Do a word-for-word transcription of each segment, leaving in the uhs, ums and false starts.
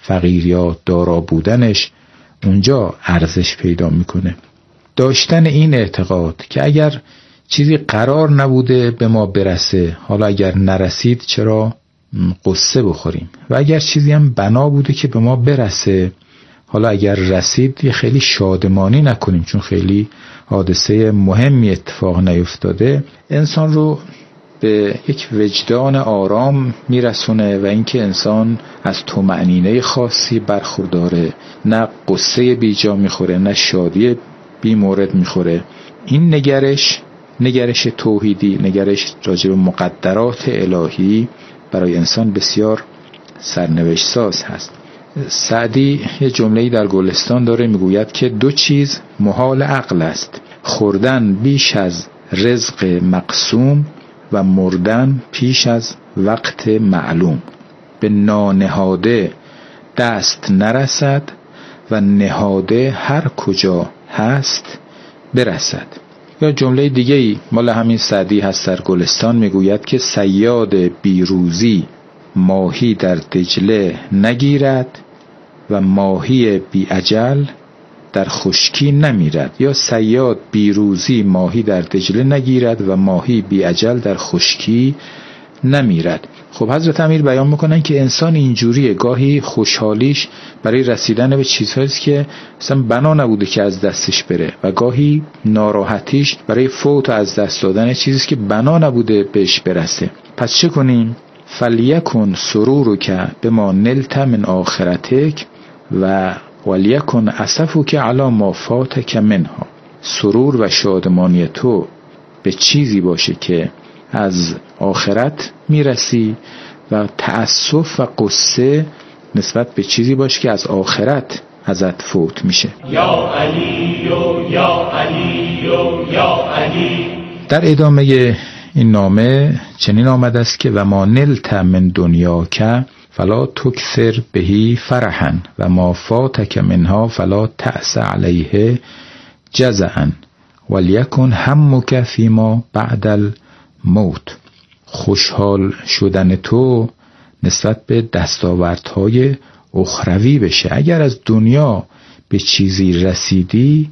فقیر یا دارا بودنش اونجا ارزش پیدا میکنه. داشتن این اعتقاد که اگر چیزی قرار نبوده به ما برسه، حالا اگر نرسید چرا قصه بخوریم، و اگر چیزی هم بنا بوده که به ما برسه، حالا اگر رسید خیلی شادمانی نکنیم چون خیلی حادثه مهمی اتفاق نیفتاده، انسان رو به یک وجدان آرام میرسونه و اینکه انسان از طمأنینه خاصی برخورداره، نه قصه بیجا میخوره نه شادی بی مورد میخوره. این نگرش نگرش توحیدی، نگرش راجع به مقدرات الهی برای انسان بسیار سرنوشت ساز هست. سعدی یه جمله‌ای در گلستان داره، میگوید که دو چیز محال عقل است: خوردن بیش از رزق مقسوم و مردن پیش از وقت معلوم. به نانهاده دست نرسد و نهاده هر کجا هست برسد. یا جمله دیگه‌ای مال همین سعدی هست در گلستان، میگوید که صیاد بیروزی ماهی در دجله نگیرد و ماهی بی اجل در خشکی نمیرد. یا صیاد بیروزی ماهی در دجله نگیرد و ماهی بی اجل در خشکی نمیرد. خب حضرت امیر بیان میکنن که انسان اینجوریه، گاهی خوشحالیش برای رسیدن به چیزهاییست که اصلا بنا نبوده که از دستش بره، و گاهی ناراحتیش برای فوت و از دست دادن چیزیست که بنا نبوده بهش برسه. پس چه کنیم؟ فلیکن سرورک بما نلت من آخرتک و ولیکن اسفک علی ما فاتک منها. سرور و شادمانی تو به چیزی باشه که از آخرت میرسی و تأسف و قصه نسبت به چیزی باشه که از آخرت ازت فوت میشه. یا علی یا علی یا علی. در ادامه این نامه چنین آمده است که و ما نلت من دنیا که فلا تکثر بهی فرحا و ما فاتک منها فلا تأس علیه جزعا ولیکن همک فیما بعد الموت. خوشحال شدن تو نسبت به دستاوردهای اخروی بشه. اگر از دنیا به چیزی رسیدی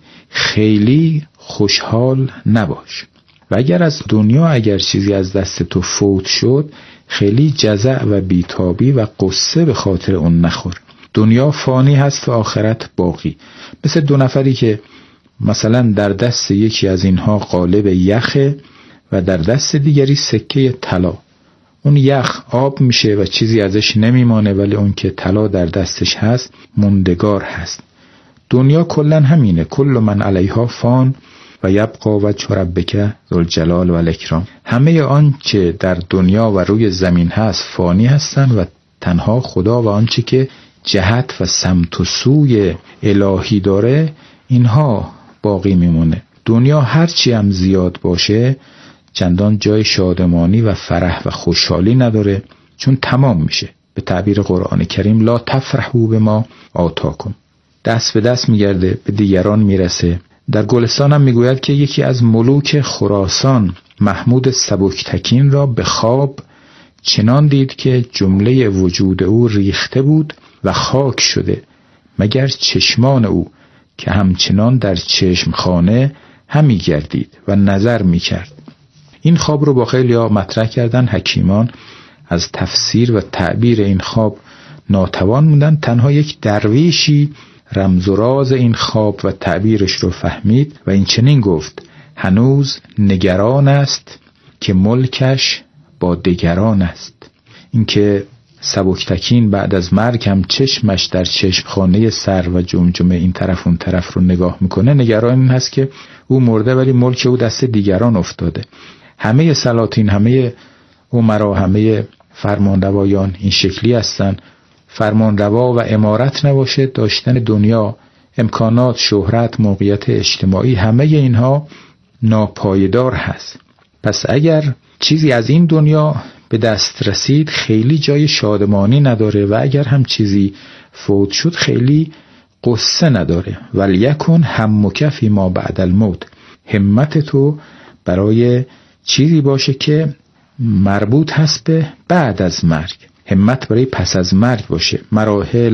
خیلی خوشحال نباش، و اگر از دنیا اگر چیزی از دست تو فوت شد خیلی جزع و بیتابی و قصه به خاطر اون نخور. دنیا فانی هست و آخرت باقی. مثل دو نفری که مثلا در دست یکی از اینها قالب یخه و در دست دیگری سکه طلا. اون یخ آب میشه و چیزی ازش نمیمانه، ولی اون که طلا در دستش هست موندگار هست. دنیا کلن همینه، کل من علیها فان و یبقا وجه ربک ذوالجلال و الاکرام. همه آن که در دنیا و روی زمین هست فانی هستن و تنها خدا و آنچه که جهت و سمت و سوی الهی داره اینها باقی میمونه. دنیا هرچی هم زیاد باشه چندان جای شادمانی و فرح و خوشحالی نداره، چون تمام میشه. به تعبیر قرآن کریم لا تفرحوا بما آتاکم، دست به دست میگرده به دیگران میرسه. در گلستان هم میگوید که یکی از ملوک خراسان محمود سبکتکین را به خواب چنان دید که جمله وجود او ریخته بود و خاک شده مگر چشمان او که همچنان در چشمخانه همی گردید و نظر میکرد. این خواب رو با خیلی ها مطرح کردن، حکیمان از تفسیر و تعبیر این خواب ناتوان موندن. تنها یک درویشی رمز و راز این خواب و تعبیرش رو فهمید و این چنین گفت: هنوز نگران است که ملکش با دگران است. این که سبکتکین بعد از مرگ هم چشمش در چشمخانه سر و جمجمه این طرف اون طرف رو نگاه میکنه، نگران این هست که او مرده ولی ملک او دست دیگران افتاده. همه سلاطین، همه امرا، همه فرمانروایان این شکلی هستن. فرمانروا و امارت نباشه، داشتن دنیا، امکانات، شهرت، موقعیت اجتماعی، همه اینها ناپایدار هست. پس اگر چیزی از این دنیا به دست رسید خیلی جای شادمانی نداره و اگر هم چیزی فوت شد خیلی قصه نداره. ولیکن همک فیما بعد الموت، همت تو برای چیزی باشه که مربوط هست به بعد از مرگ. همت برای پس از مرگ باشه. مراحل،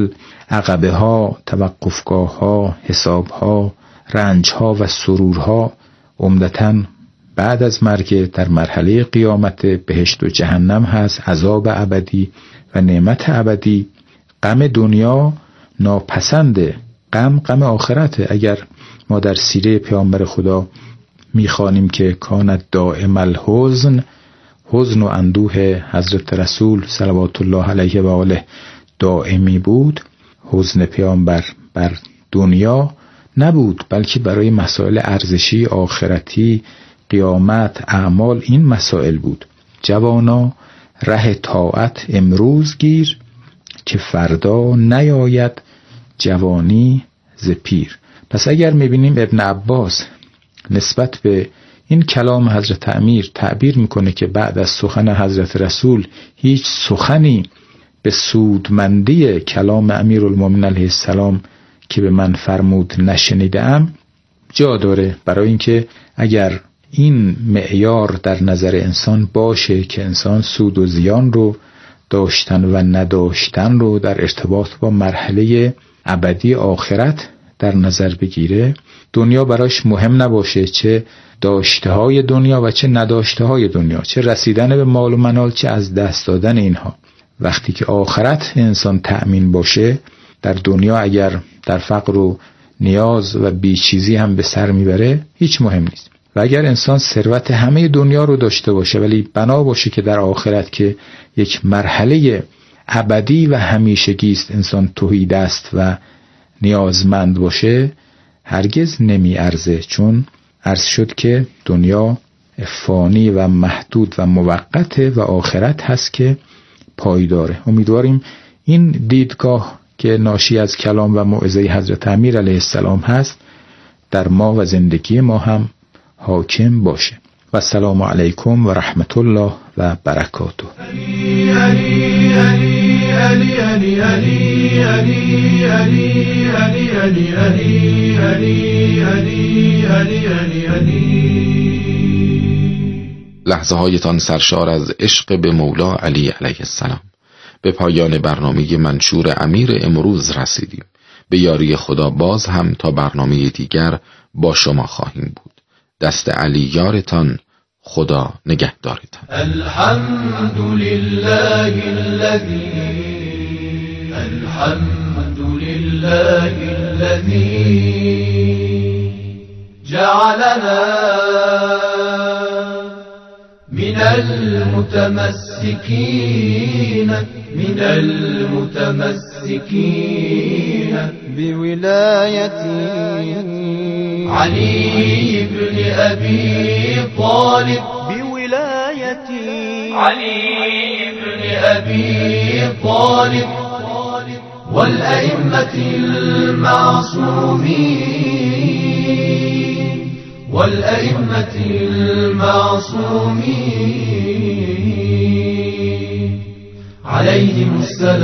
عقبه ها، توقفگاه ها، حساب ها، رنج ها و سرورها عمدتاً بعد از مرگ در مرحله قیامت بهشت و جهنم هست، عذاب ابدی و نعمت ابدی. غم دنیا ناپسنده، غم غم آخرته. اگر ما در سیره پیامبر خدا میخوانیم که کانت دائم الحزن، حزن و اندوه حضرت رسول صلوات الله علیه و آله دائمی بود، حزن پیامبر بر دنیا نبود، بلکه برای مسائل ارزشی، آخرتی، قیامت، اعمال، این مسائل بود. جوانا ره طاعت امروز گیر، که فردا نیاید جوانی ز پیر. پس اگر میبینیم ابن عباس نسبت به این کلام حضرت امیر تعبیر میکنه که بعد از سخن حضرت رسول هیچ سخنی به سودمندی کلام امیرالمومنین علیه السلام که به من فرمود نشنیدم، جا داره. برای اینکه اگر این معیار در نظر انسان باشه که انسان سود و زیان رو، داشتن و نداشتن رو در ارتباط با مرحله ابدی آخرت در نظر بگیره، دنیا براش مهم نباشه، چه داشته های دنیا و چه نداشته های دنیا، چه رسیدن به مال و منال، چه از دست دادن اینها. وقتی که آخرت انسان تأمین باشه، در دنیا اگر در فقر و نیاز و بیچیزی هم به سر میبره هیچ مهم نیست. و اگر انسان ثروت همه دنیا رو داشته باشه ولی بنا باشه که در آخرت که یک مرحله ابدی و همیشگی است، انسان تهی است و نیازمند باشه، هرگز نمی ارزه. چون عرض شد که دنیا فانی و محدود و موقته و آخرت هست که پایداره. امیدواریم این دیدگاه که ناشی از کلام و موعظه حضرت امیر علیه السلام هست در ما و زندگی ما هم حاکم باشه. و السلام علیکم و رحمت الله و برکاته. علی علی علی علی علی علی علی علی علی علی علی علی علی علی علی علی. لحظه هایتان سرشار از عشق به مولا علی علیه السلام. به پایان برنامه منشور امیر امروز رسیدیم. به یاری خدا باز هم تا برنامه دیگر با شما خواهیم بود. دست علی یارتان، خدا نگهدارتان. الحمد لله الذي الحمد لله الذي جعلنا من المتمسكين من المتمسكين بولاية علي بن أبي طالب بولاية علي بن أبي طالب والأئمة المعصومين والأئمة المعصومين عليهم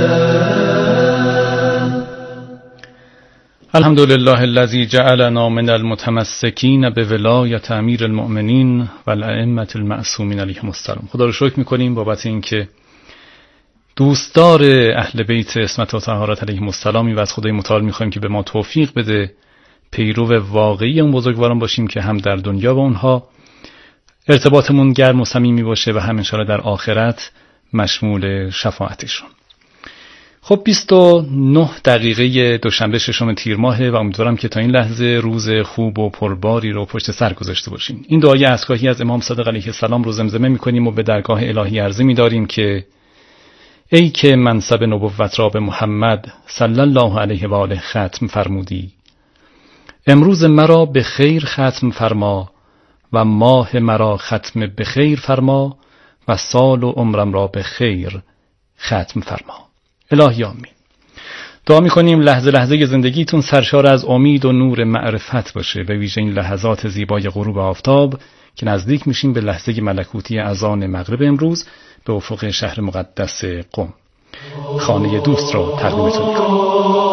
السلام. الحمد لله الذي جعلنا من المتمسكين بولایة امیر المؤمنین و الائمة المعصومین علیهم السلام. خدا رو شکر میکنیم بابت اینکه دوستدار اهل بیت عصمت و طهارت علیهم السلامی و از خدای متعال میخوایم که به ما توفیق بده پیرو واقعی اون بزرگواران باشیم که هم در دنیا با اونها ارتباطمون گرم و صمیمی باشه و هم انشاءالله در آخرت مشمول شفاعتشون. خب بیست و نه دقیقه دوشنبه ششم تیر ماهه و امیدوارم که تا این لحظه روز خوب و پرباری رو پشت سر گذاشته باشین. این دعای اسکاهی از امام صادق علیه السلام رو زمزمه می‌کنیم و به درگاه الهی عرضه می‌داریم که ای که منصب نبوت را به محمد صلی الله علیه و آله ختم فرمودی، امروز مرا به خیر ختم فرما و ماه مرا ختم به خیر فرما و سال و عمرم را به خیر ختم فرما. الهی آمین. دعا می‌کنیم لحظه لحظه زندگیتون سرشار از امید و نور معرفت باشه، به ویژه این لحظات زیبای غروب آفتاب که نزدیک میشیم به لحظه ملکوتی اذان مغرب امروز به افق شهر مقدس قم. خانه دوست رو تقدیمتون می‌کنم.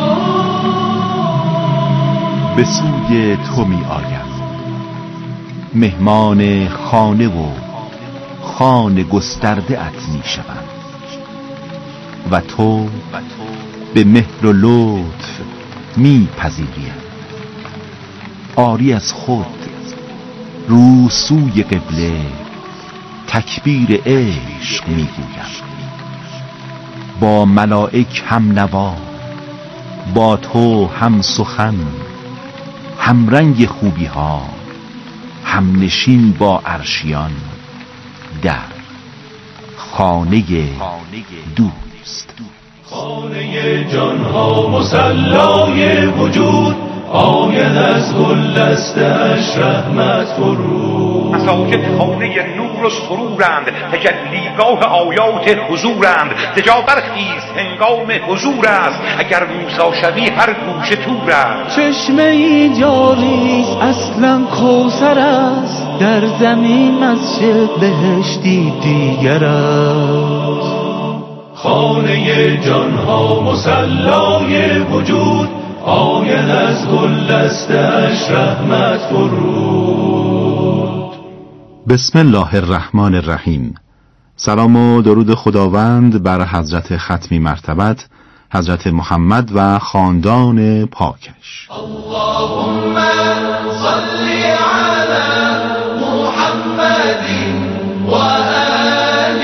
به سوی تو می آیم، مهمان خانه و خانه گسترده ات می شوم و تو به مهر و لطف می پذیریم. آری از خود رو سوی قبله تکبیر عشق می گویم. با ملائک هم نوا، با تو هم سخن، هم رنگ خوبی ها، هم نشین با عرشیان در خانه دوست. خانه جان ها مصلای وجود، آید از گل دستش رحمت فرود. مساجد خانه نور و سرورند، تجلیگاه آیات حضورند. زجا برخیز هنگام حضور است، اگر موسی شوی هر گوشه تور است. چشمه ای جاریست اصلا کوثر است، در زمین مسجد بهشتی دیگر است. خانه جان ها مصلای وجود، آید از گل دستش رحمت فرود. بسم الله الرحمن الرحیم. سلام و درود خداوند بر حضرت ختمی مرتبت حضرت محمد و خاندان پاکش. اللهم صل علی محمد و آل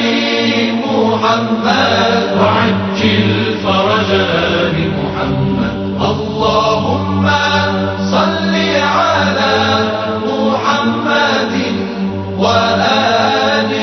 محمد و عجل فرج آل محمد. اللهم صل على محمد وآل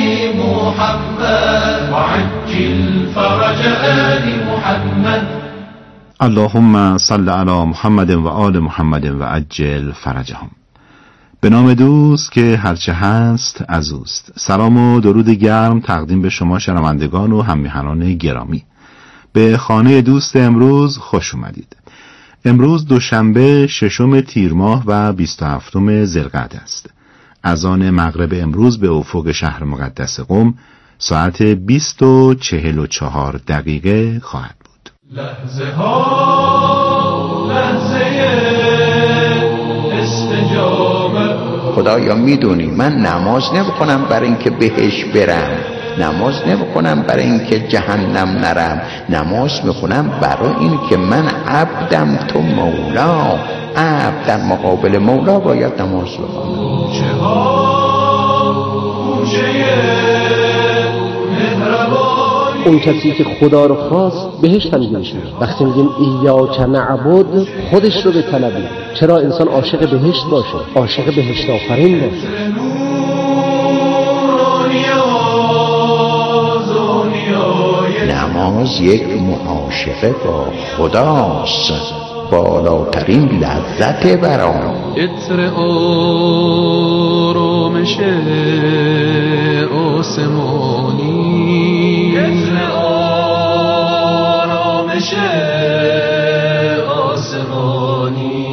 محمد وعجل فرج آل محمد. اللهم صل علی محمد و آل محمد و عجل فرجهم. به نام دوست که هرچه هست از اوست. سلام و درود گرم تقدیم به شما شنوندگان و هممیهنان گرامی. به خانه دوست امروز خوش اومدید. امروز دوشنبه ششم تیر ماه و بیست و هفتم ذوالقعده است. اذان مغرب امروز به افق شهر مقدس قم ساعت بیست و چهل و چهار دقیقه خواهد بود. لحظه ها لحظه استجابه. خدایا میدونی من نماز نمیخونم برای اینکه بهش برم، نماز نمیخونم برای اینکه جهنم نرم، نماز میخونم برای اینکه من عبدم، تو مولا. عبد در مقابل مولا باید نماز بخونم. کوچه ها کوچه مهربانی. اون کسی که خدا رو خواست بهشت هم میشه. وقتی میگیم ایاک نعبد خودش رو به طلبی. چرا انسان عاشق بهشت باشه، عاشق بهشت آفرین باشه. نماز یک معاشقه با خداست، بالاترین لذت برام. عطر آرامش آسمانی، عطر آرامش آسمانی.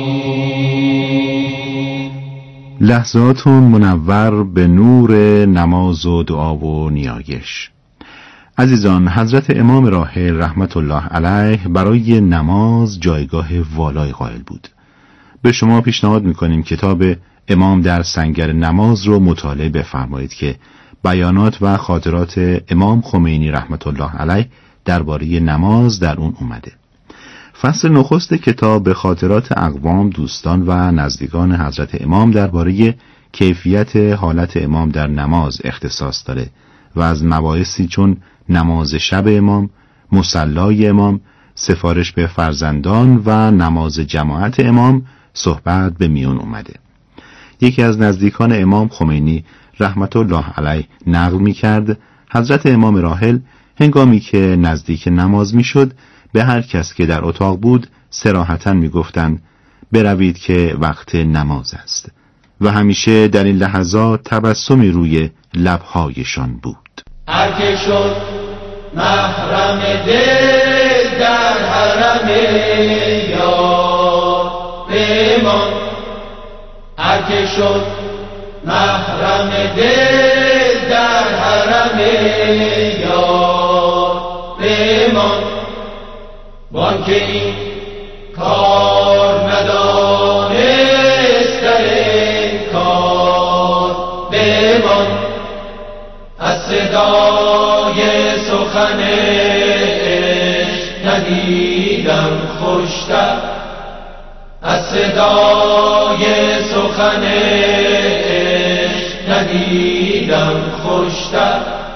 لحظاتون منور به نور نماز و دعا و نیایش. عزیزان، حضرت امام راحل رحمت الله علیه برای نماز جایگاه والای قائل بود. به شما پیشنهاد میکنیم کتاب امام در سنگر نماز رو مطالعه بفرمایید که بیانات و خاطرات امام خمینی رحمت الله علیه درباره نماز در اون اومده. فصل نخست کتاب به خاطرات اقوام، دوستان و نزدیکان حضرت امام درباره کیفیت حالت امام در نماز اختصاص داره و از مباحثی چون نماز شب امام، مصلای امام، سفارش به فرزندان و نماز جماعت امام صحبت به میون اومده. یکی از نزدیکان امام خمینی رحمت الله علیه نقل می کرد حضرت امام راحل هنگامی که نزدیک نماز می شد به هر کس که در اتاق بود صراحتاً می گفتند بروید که وقت نماز است و همیشه در این لحظات تبسمی روی لبهایشان بود. هر که شد محرم دل در حرم یار بمان. هر که شد محرم دل در حرم یار بمان. وان که این کار ندانست در این کار صدای سخن عشق ندیدم خوشتر، از صدای سخن عشق ندیدم خوشتر.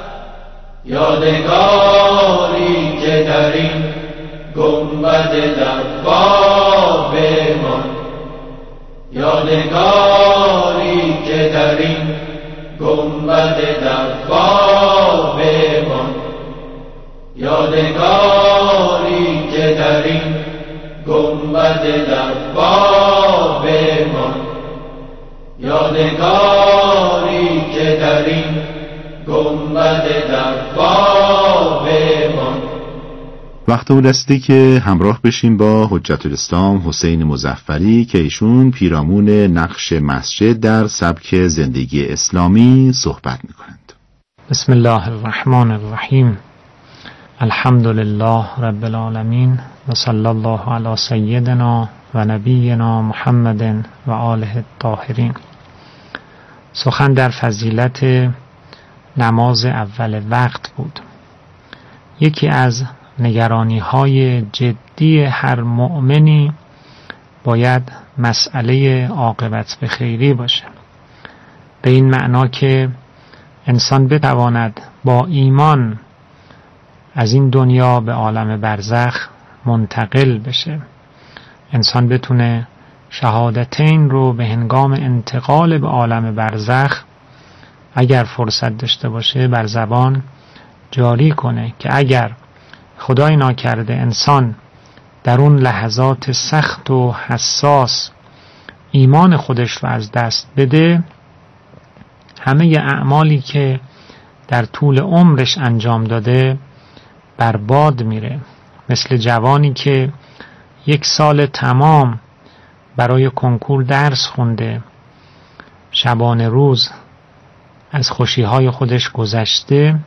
یادگاری که در این گنبد دوابمان، یادگاری که در این گنبد دوابمان، یادگاری که در این گنبد دوابمان، یادگاری که در این گنبد دوابمان. وقت اون رسیده که همراه بشیم با حجت الاسلام حسین مظفری که ایشون پیرامون نقش مسجد در سبک زندگی اسلامی صحبت میکنند. بسم الله الرحمن الرحیم. الحمد لله رب العالمین و صلی الله علی سیدنا و نبینا محمد و آله الطاهرین. سخن در فضیلت نماز اول وقت بود. یکی از نگرانی های جدی هر مؤمنی باید مسئله عاقبت به خیری باشه، به این معنا که انسان بتواند با ایمان از این دنیا به عالم برزخ منتقل بشه، انسان بتونه شهادتین رو به هنگام انتقال به عالم برزخ اگر فرصت داشته باشه بر زبان جاری کنه که اگر خدای ناکرده انسان در اون لحظات سخت و حساس ایمان خودش رو از دست بده، همه اعمالی که در طول عمرش انجام داده برباد میره. مثل جوانی که یک سال تمام برای کنکور درس خونده، شبانه روز از خوشیهای خودش گذشته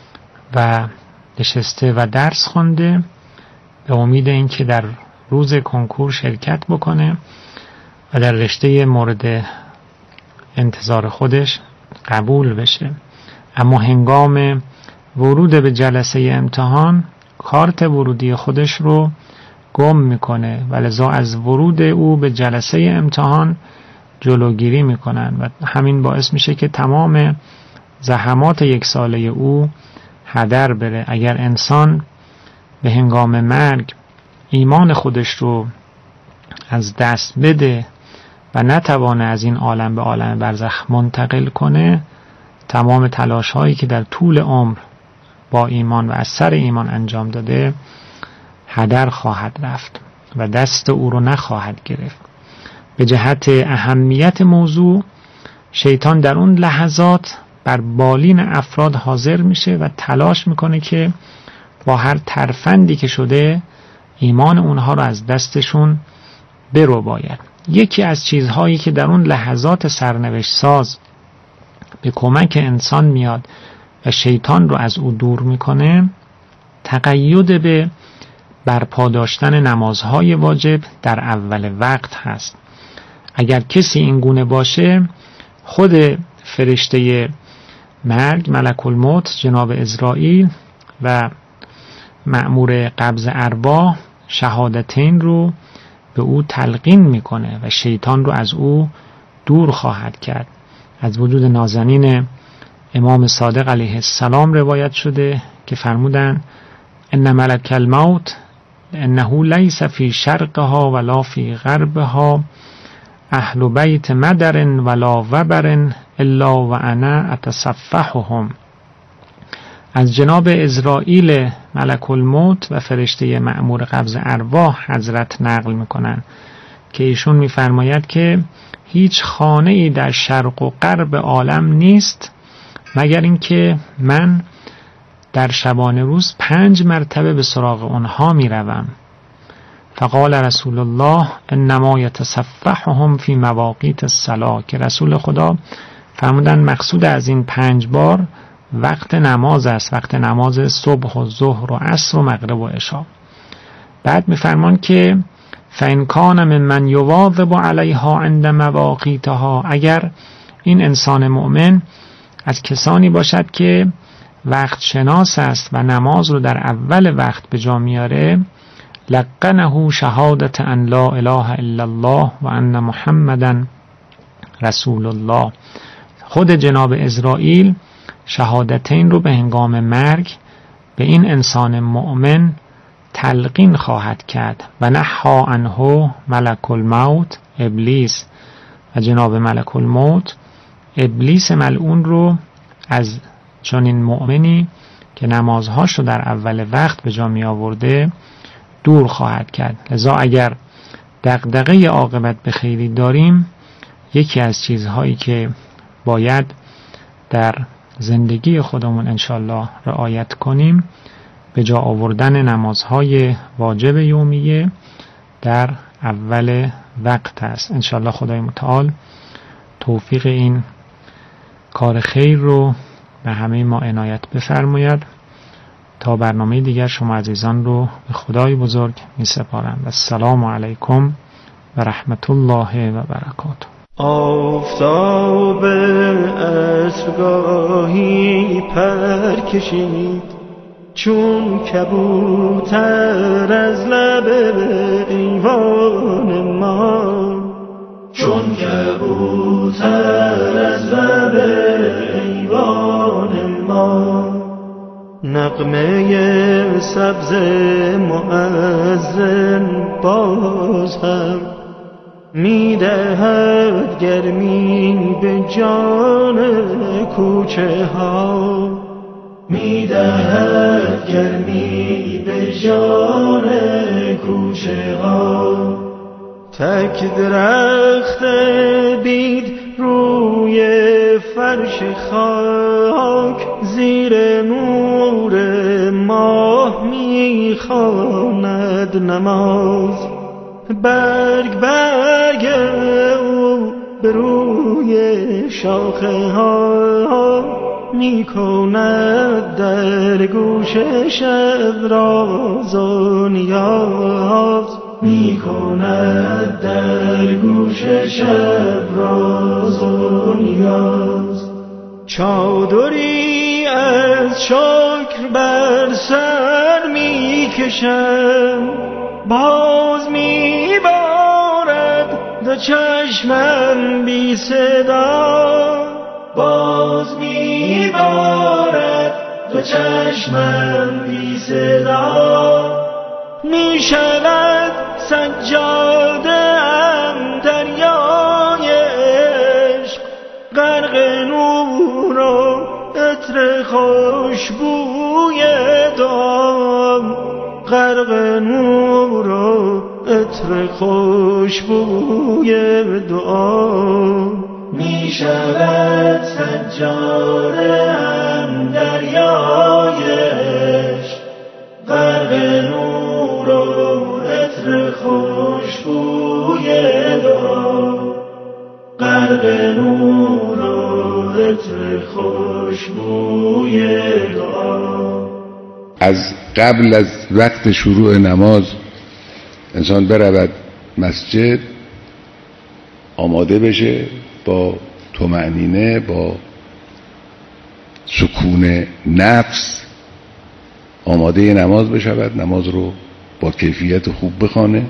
و نشسته و درس خونده به امید اینکه در روز کنکور شرکت بکنه و در رشته مورد انتظار خودش قبول بشه. اما هنگام ورود به جلسه امتحان کارت ورودی خودش رو گم میکنه و لذا از ورود او به جلسه امتحان جلوگیری میکنن و همین باعث میشه که تمام زحمات یک ساله او هدر بره. اگر انسان به هنگام مرگ ایمان خودش رو از دست بده و نتوانه از این عالم به عالم برزخ منتقل کنه، تمام تلاش هایی که در طول عمر با ایمان و از سر ایمان انجام داده هدر خواهد رفت و دست او رو نخواهد گرفت. به جهت اهمیت موضوع، شیطان در اون لحظات بر بالین افراد حاضر میشه و تلاش میکنه که با هر ترفندی که شده ایمان اونها رو از دستشون برو باید. یکی از چیزهایی که در اون لحظات سرنوشت ساز به کمک انسان میاد و شیطان رو از او دور میکنه، تقید به برپا داشتن نمازهای واجب در اول وقت هست. اگر کسی این گونه باشه، خود فرشته مرگ ملک الموت جناب اسرائیل و مأمور قبض ارواح شهادتین رو به او تلقین میکنه و شیطان رو از او دور خواهد کرد. از وجود نازنین امام صادق علیه السلام روایت شده که فرمودن ان ملک الموت انه لیس فی شرقها ولا فی غربها اهل بیت مدر ولا وبر الا و انا اتصفحهم. از جناب اسرائیل ملک الموت و فرشته مأمور قبض ارواح حضرت نقل میکنن که ایشون میفرماید که هیچ خانه ای در شرق و غرب عالم نیست مگر اینکه من در شبانه روز پنج مرتبه به سراغ اونها میروم. فقال رسول الله انما یتصفحهم فی مواقیت الصلاة، که رسول خدا فرمودن مقصود از این پنج بار وقت نماز است، وقت نماز صبح و ظهر و عصر و مغرب و عشا. بعد میفرمان که فإن کان ممن یواظب علیها عند مواقیتها، اگر این انسان مؤمن از کسانی باشد که وقت شناس است و نماز رو در اول وقت به جا میاره، لقنه شهادت ان لا اله الا الله و ان محمدن رسول الله. خود جناب عزرائیل شهادتین رو به هنگام مرگ به این انسان مؤمن تلقین خواهد کرد. و نحا عنه ملک الموت ابلیس، و جناب ملک الموت ابلیس ملعون رو از چنین مؤمنی که نمازهاش رو در اول وقت به جا می آورده دور خواهد کرد. لذا اگر دغدغه عاقبت به خیری داریم، یکی از چیزهایی که باید در زندگی خودمون انشالله رعایت کنیم به جا آوردن نمازهای واجب یومیه در اول وقت است. انشالله خدای متعال توفیق این کار خیر رو به همه ما عنایت بفرماید. تا برنامه دیگر شما عزیزان رو به خدای بزرگ می سپارم. و السلام علیکم و رحمت الله و برکاته. آفتاب عصرگاهی پر کشید چون کبوتر از لب ایوان ما، چون کبوتر از لب ایوان ما. نغمه سبز مؤذن باز هم میدهد گرمی به جان کوچه ها، میدهد گرمی به جان کوچه ها. تک درخت بید روی فرش خاک، زیر نور ماه میخواند نماز. برگ برگ او به روی شاخه ها میکند در گوش شب راز و نیاز، میکند در گوش شب راز و نیاز. چادری از شکر بر سر میکشم، باز میبارد دو چشمم بی صدا، باز میبارد دو چشمم بی صدا. میشود سجاده ام دریای عشق، غرق نور و عطر خوشبوی دعا، غرق نور و عطر خوشبوی دعا. میشود سجاده ام دریای عشق، غرق نور و عطر خوشبوی دعا، غرق نور و عطر خوشبوی دعا. از قبل از وقت شروع نماز انسان برود مسجد، آماده بشه با طمأنینه، با سکون نفس آماده نماز بشود، نماز رو با کیفیت خوب بخوانه.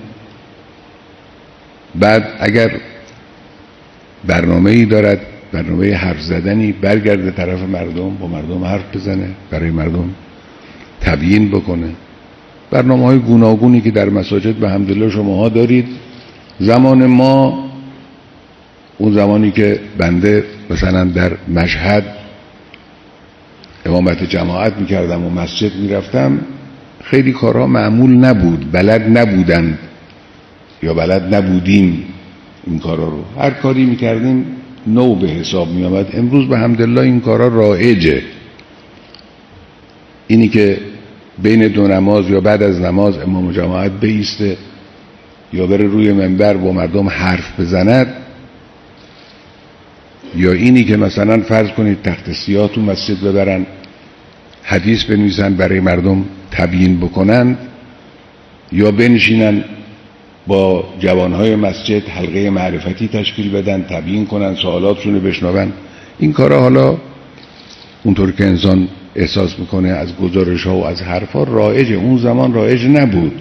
بعد اگر برنامه‌ای دارد، برنامه حرف زدنی، برگرده طرف مردم، با مردم حرف بزنه، برای مردم تبیین بکنه. برنامه‌های گوناگونی که در مساجد به حمدالله شماها دارید. زمان ما، اون زمانی که بنده مثلا در مشهد امامت جماعت میکردم و مسجد میرفتم، خیلی کارها معمول نبود، بلد نبودند یا بلد نبودیم این کارا رو. هر کاری میکردیم نو به حساب میامد. امروز به حمدالله این کارا رایجه. اینی که بین دو نماز یا بعد از نماز امام جماعت بایسته یا بره روی منبر با مردم حرف بزند، یا اینی که مثلا فرض کنید تخت سیاه تو مسجد ببرن حدیث بنویسن برای مردم تبیین بکنن، یا بنشینن با جوانهای مسجد حلقه معرفتی تشکیل بدن، تبیین کنن، سوالاتشون رو بشنون. این کارا حالا اونطور که انسان احساس میکنه از گزارش ها و از حرفا رایجه. اون زمان رایج نبود.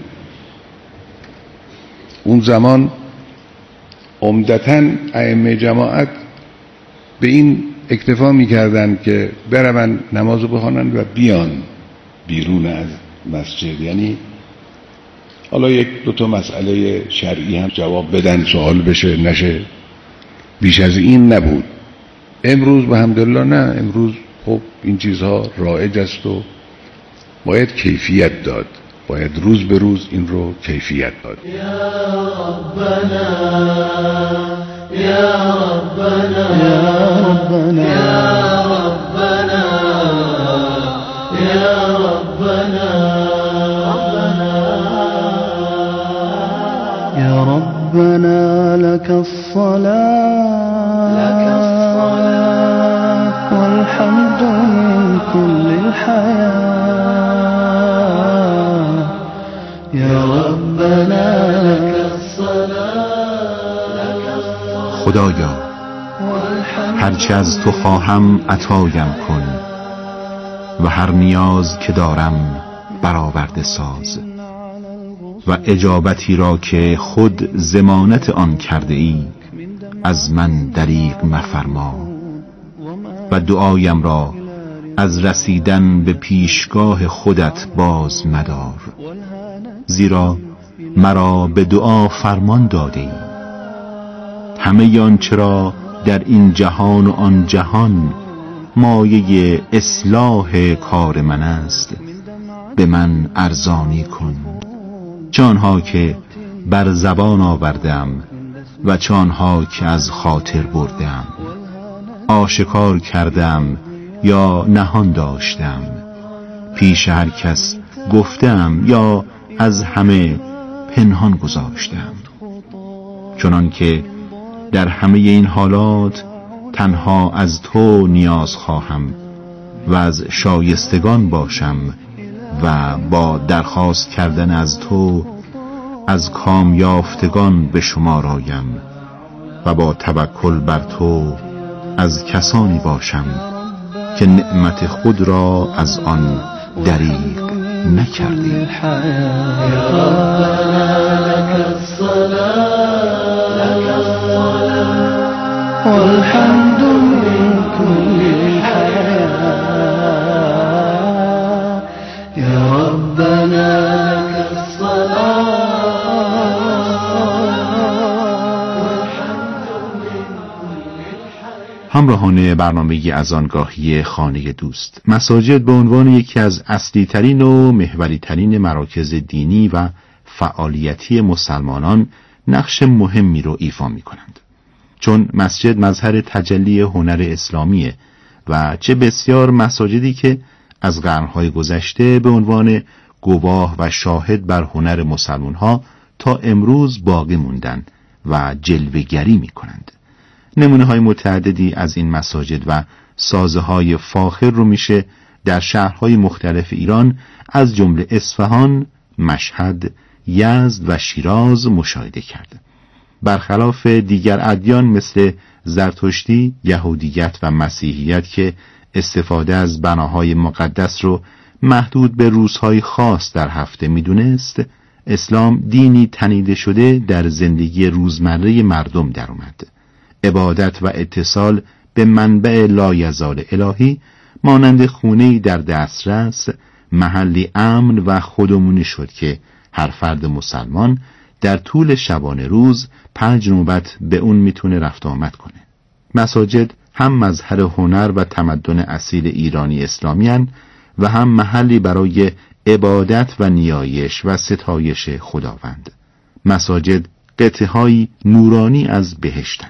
اون زمان عمدتاً ائمه جماعت به این اکتفا میکردن که برون نمازو بخوانن و بیان بیرون از مسجد. یعنی حالا یک دو تا مسئله شرعی هم جواب بدن، سوال بشه نشه، بیش از این نبود. امروز به حمدالله نه، امروز خب این چیزها رایج است و باید کیفیت داد، باید روز به روز این رو کیفیت داد. یا ربنا یا ربنا یا ربنا یا ربنا یا ربنا لك الصلاة لك الصلاة والحمد من كل الحياة یا ربنا لك الصلاة لك الصلاة. خدایا هرچه از تو خواهم عطایم کن و هر نیاز که دارم برآورده ساز و اجابتی را که خود ضمانت آن کرده ای از من دریغ مفرما و دعایم را از رسیدن به پیشگاه خودت باز مدار، زیرا مرا به دعا فرمان داده ای. همه آنچه را در این جهان و آن جهان مایه اصلاح کار من است به من ارزانی کن، چانها که بر زبان آوردم و چانها که از خاطر بردم، آشکار کردم یا نهان داشتم، پیش هر کس گفتم یا از همه پنهان گذاشتم. چنان که در همه این حالات تنها از تو نیاز خواهم و از شایستگان باشم و با درخواست کردن از تو از کامیافتگان به شمار آیم و با توکل بر تو از کسانی باشم که نعمت خود را از آن دریغ نکردی. یا ربنا لك الصلاة لك الصلاة والحمد من كل الحياة یا ربنا لك الصلاة. همراهان برنامه از آنگاهی خانه دوست، مساجد به عنوان یکی از اصلی ترین و محوری ترین مراکز دینی و فعالیتی مسلمانان نقش مهمی رو ایفا می کنند. چون مسجد مظهر تجلی هنر اسلامیه و چه بسیار مساجدی که از قرنهای گذشته به عنوان گواه و شاهد بر هنر مسلمانها تا امروز باقی موندن و جلوه‌گری می کنند. نمونه های متعددی از این مساجد و سازه های فاخر رو میشه در شهرهای مختلف ایران از جمله اصفهان، مشهد، یزد و شیراز مشاهده کرد. برخلاف دیگر ادیان مثل زرتشتی، یهودیت و مسیحیت که استفاده از بناهای مقدس رو محدود به روزهای خاص در هفته میدونست، اسلام دینی تنیده شده در زندگی روزمره مردم در اومد. عبادت و اتصال به منبع لایزال الهی مانند خونه‌ای در دسترس، محلی امن و خودمونی شد که هر فرد مسلمان در طول شبانه روز پنج نوبت به اون میتونه رفت آمد کنه. مساجد هم مظهر هنر و تمدن اصیل ایرانی اسلامی هن و هم محلی برای عبادت و نیایش و ستایش خداوند. مساجد قطعه‌های نورانی از بهشتند.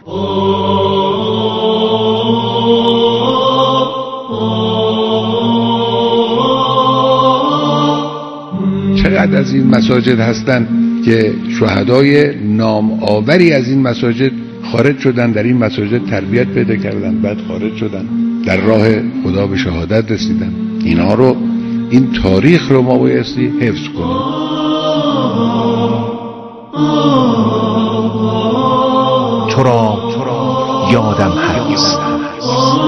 چقدر از این مساجد هستند که شهدای نام آوری از این مساجد خارج شدن، در این مساجد تربیت پیدا کردن، بعد خارج شدن، در راه خدا به شهادت رسیدن. اینها رو، این تاریخ رو ما بایستی حفظ کنیم. تو را یادم هرگز